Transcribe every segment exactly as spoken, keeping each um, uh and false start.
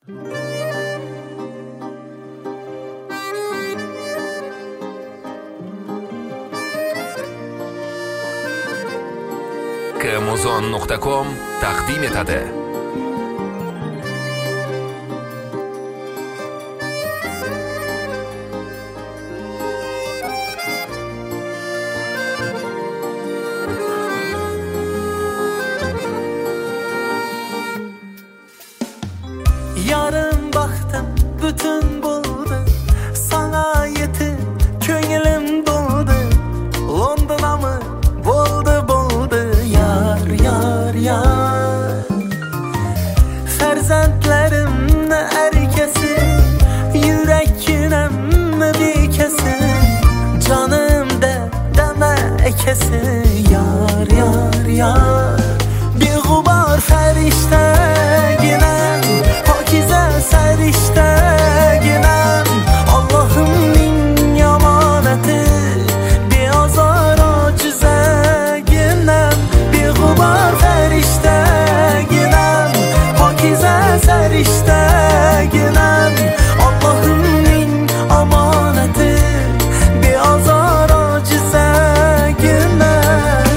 Kmuzon nokta com taqdim etadi. Yarın baktım bütün buldu, sana yetip köngülüm doldu. London'a mı boldu boldu yar yar yar. Ferzentlerim ne erkesi, yürek yünem bir kesi. Canım de deme ekesi yar yar yar. Bir gubar ferişte ginem, pakize serişte ginem. Allah'ımın yamaneti, bir azar acize ginem. Bir gubar ferişte ginem, pakize serişte ginem. Allah'ımın amaneti, bir azar acize ginem.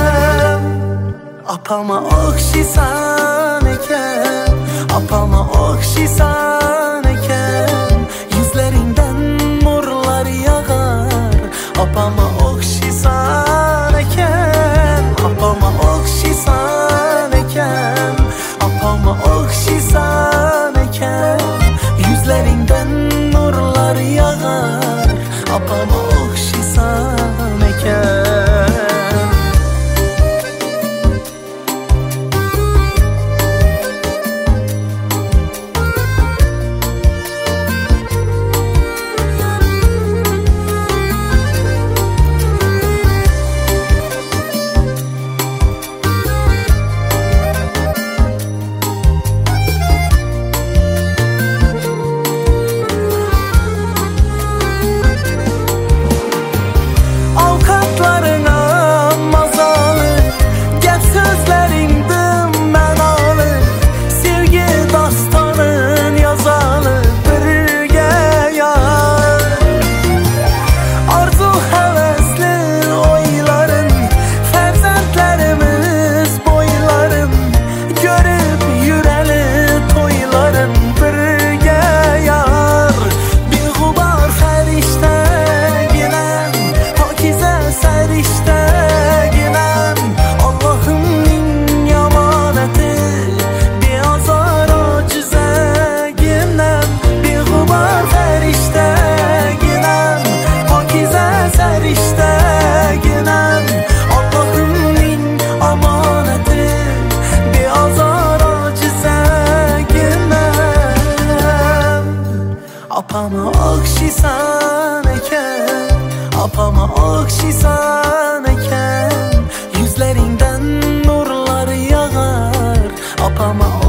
Apama okşisan eken, apama okşisan eken, yüzlerinden nurlar yağar. Apama okşisan eken, apama okşisan eken, apama okşisan eken, yüzlerinden nurlar yağar. Apama okşisan eken. Apama okşisan eken, apama okşisan eken, yüzlerinden nurlar yağar. Apama